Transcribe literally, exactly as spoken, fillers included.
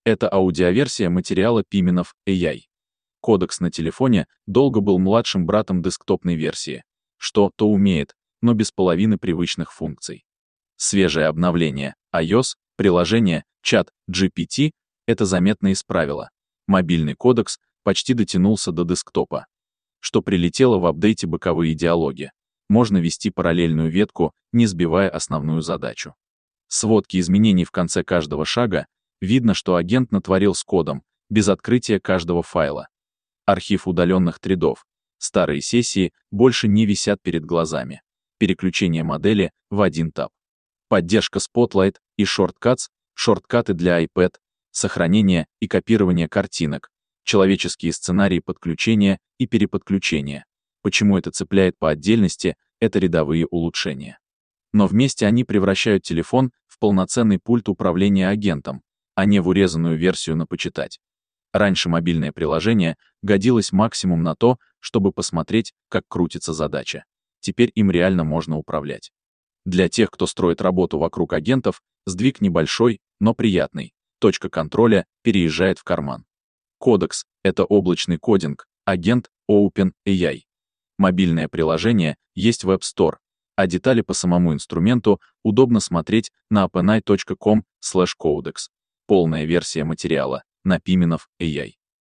Это аудиоверсия материала Piminov эй ай. Кодекс на телефоне долго был младшим братом десктопной версии, что то умеет, но без половины привычных функций. Свежее обновление iOS, приложение чат джи пи ти это заметно исправило. Мобильный кодекс почти дотянулся до десктопа. Что прилетело в апдейте боковые диалоги. Можно вести параллельную ветку, не сбивая основную задачу. Сводки изменений в конце каждого шага. Видно, что агент натворил с кодом, без открытия каждого файла. Архив удаленных тредов. Старые сессии больше не висят перед глазами. Переключение модели в один тап. Поддержка Spotlight и Shortcuts, шорткаты для iPad, сохранение и копирование картинок, человеческие сценарии подключения и переподключения. Почему это цепляет по отдельности, это рядовые улучшения. Но вместе они превращают телефон в полноценный пульт управления агентом, а не в урезанную версию на почитать. Раньше мобильное приложение годилось максимум на то, чтобы посмотреть, как крутится задача. Теперь им реально можно управлять. Для тех, кто строит работу вокруг агентов, сдвиг небольшой, но приятный. Точка контроля переезжает в карман. Кодекс — это облачный кодинг, агент Open эй ай. Мобильное приложение есть в App Store, а детали по самому инструменту удобно смотреть на openai точка ком слэш codex. Полная версия материала на Piminov эй ай.